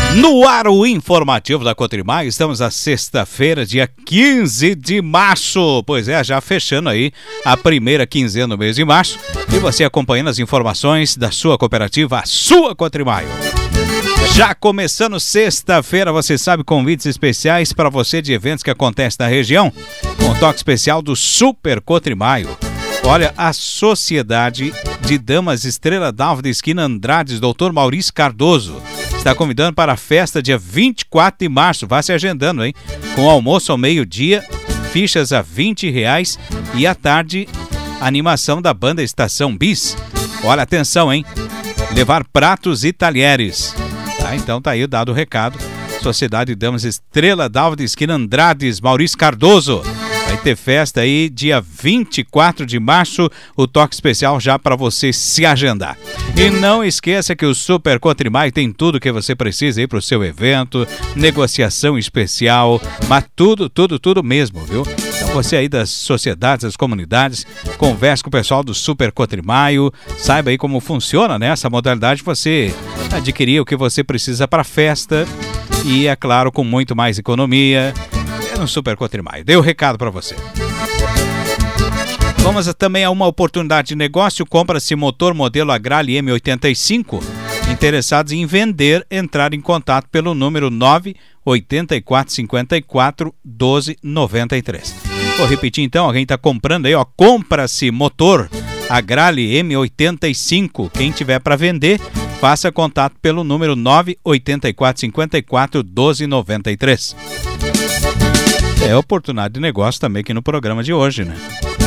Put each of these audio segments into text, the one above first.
No ar, o informativo da Cotrimaio. Estamos na sexta-feira, dia 15 de março. Pois é, já fechando aí a primeira quinzena do mês de março. E você acompanhando as informações da sua cooperativa, a sua Cotrimaio. Já começando sexta-feira, você sabe, convites especiais para você de eventos que acontecem na região. Com toque especial do Super Cotrimaio. Olha, a Sociedade de Damas Estrela d'Alva da Esquina Andrades, Dr. Maurício Cardoso, está convidando para a festa dia 24 de março. Vá se agendando, hein? Com almoço ao meio-dia, fichas a R$20 e à tarde, animação da banda Estação Bis. Olha, atenção, hein? Levar pratos e talheres. Tá, então tá aí dado o recado. Sociedade de Damas Estrela d'Alva da Esquina Andrades, Maurício Cardoso. Vai ter festa aí dia 24 de março, o toque especial já para você se agendar. E não esqueça que o Super Cotrimaio tem tudo que você precisa aí para o seu evento, negociação especial, mas tudo mesmo, viu? Então você aí das sociedades, das comunidades, converse com o pessoal do Super Cotrimaio, saiba aí como funciona, né? Essa modalidade, você adquirir o que você precisa para a festa e, é claro, com muito mais economia. No Super Cotrimaio. Dei o recado para você. Vamos também a uma oportunidade de negócio. Compra-se motor modelo Agrale M85. Interessados em vender, entrar em contato pelo número 984541293. Vou repetir então, alguém está comprando aí, ó. Compra-se motor Agrale M85. Quem tiver para vender, faça contato pelo número 984541293. É oportunidade de negócio também aqui no programa de hoje, né?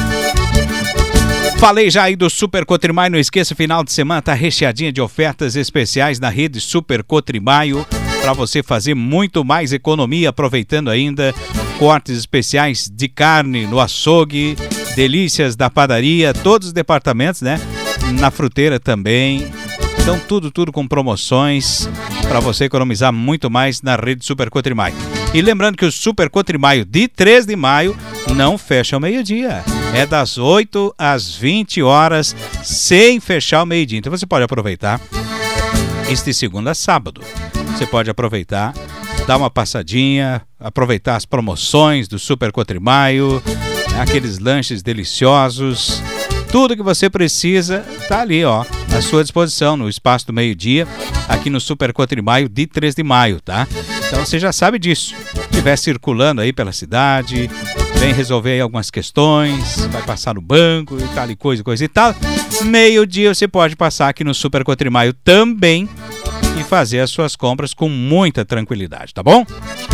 Falei já aí do Super Cotrimaio, não esqueça, final de semana tá recheadinha de ofertas especiais na rede Super Cotrimaio para você fazer muito mais economia, aproveitando ainda cortes especiais de carne no açougue, delícias da padaria, todos os departamentos, né? Na fruteira também. Então tudo com promoções para você economizar muito mais na rede Super Cotrimaio. E lembrando que o Super Cotrimaio de 3 de maio não fecha ao meio-dia. É das 8 às 20 horas, sem fechar ao meio-dia. Então você pode aproveitar este segunda a sábado. Você pode aproveitar, dar uma passadinha, aproveitar as promoções do Super Cotrimaio, aqueles lanches deliciosos. Tudo que você precisa tá ali, ó, à sua disposição no espaço do meio-dia, aqui no Super Cotrimaio de 3 de maio, tá? Então você já sabe disso. Se estiver circulando aí pela cidade, vem resolver aí algumas questões, vai passar no banco e tal e coisa e tal. Meio-dia você pode passar aqui no Super Cotrimaio também e fazer as suas compras com muita tranquilidade, tá bom?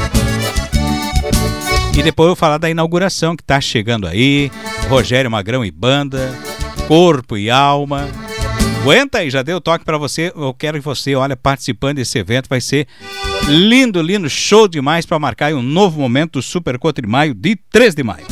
E depois eu vou falar da inauguração que tá chegando aí. Rogério Magrão e banda, corpo e alma. Aguenta aí, já dei o toque para você. Eu quero que você, olha, participando desse evento. Vai ser lindo, show demais para marcar aí um novo momento do Super Cotrimaio de 3 de maio.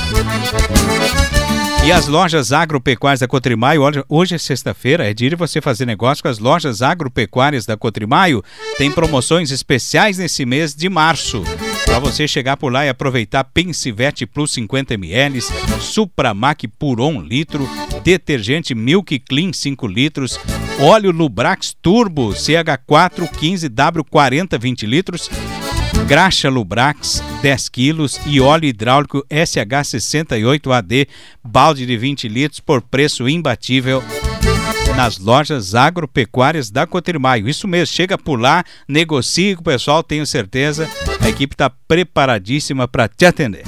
E as lojas agropecuárias da Cotrimaio, olha, hoje é sexta-feira, é dia de você fazer negócio com as lojas agropecuárias da Cotrimaio. Tem promoções especiais nesse mês de março. Para você chegar por lá e aproveitar Pensivete Plus 50ml, Supramac Puro 1 litro, detergente Milk Clean 5 litros, óleo Lubrax Turbo CH4 15W40 20 litros, graxa Lubrax 10 quilos e óleo hidráulico SH68AD balde de 20 litros por preço imbatível nas lojas agropecuárias da Cotrimaio. Isso mesmo, chega por lá, negocie com o pessoal, tenho certeza, a equipe está preparadíssima para te atender.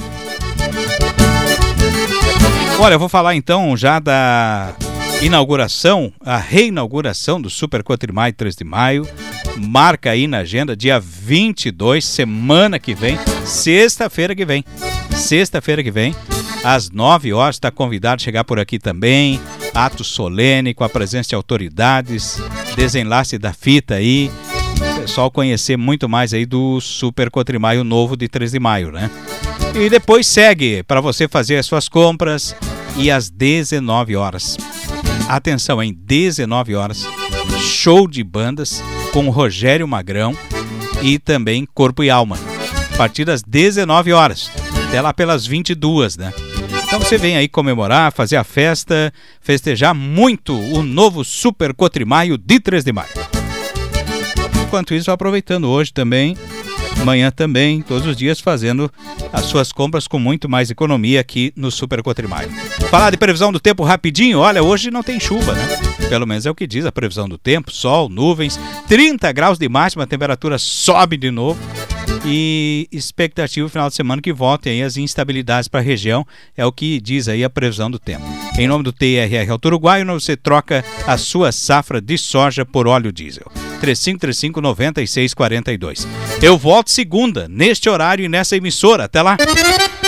Olha, eu vou falar então já da inauguração, a reinauguração do Super Cotrimaio 3 de maio. Marca aí na agenda, dia 22, semana que vem, sexta-feira que vem, às 9 horas, está convidado a chegar por aqui também. Ato solene com a presença de autoridades, desenlace da fita aí, o pessoal conhecer muito mais aí do Super Cotrimaio novo de 3 de maio, né? E depois segue para você fazer as suas compras e às 19 horas. Atenção, em 19 horas, show de bandas com Rogério Magrão e também Corpo e Alma. A partir das 19 horas, até lá pelas 22, né? Então você vem aí comemorar, fazer a festa, festejar muito o novo Super Cotrimaio de 3 de maio. enquanto isso, aproveitando hoje também, amanhã também, todos os dias fazendo as suas compras com muito mais economia aqui no Super Cotrimar. Falar de previsão do tempo rapidinho, olha, hoje não tem chuva, né? Pelo menos é o que diz a previsão do tempo, sol, nuvens, 30 graus de máxima, a temperatura sobe de novo. E expectativa no final de semana que voltem aí as instabilidades para a região, é o que diz aí a previsão do tempo. Em nome do TRR Auto Uruguai, você troca a sua safra de soja por óleo diesel. 3535-9642. Eu volto segunda, neste horário e nessa emissora. Até lá!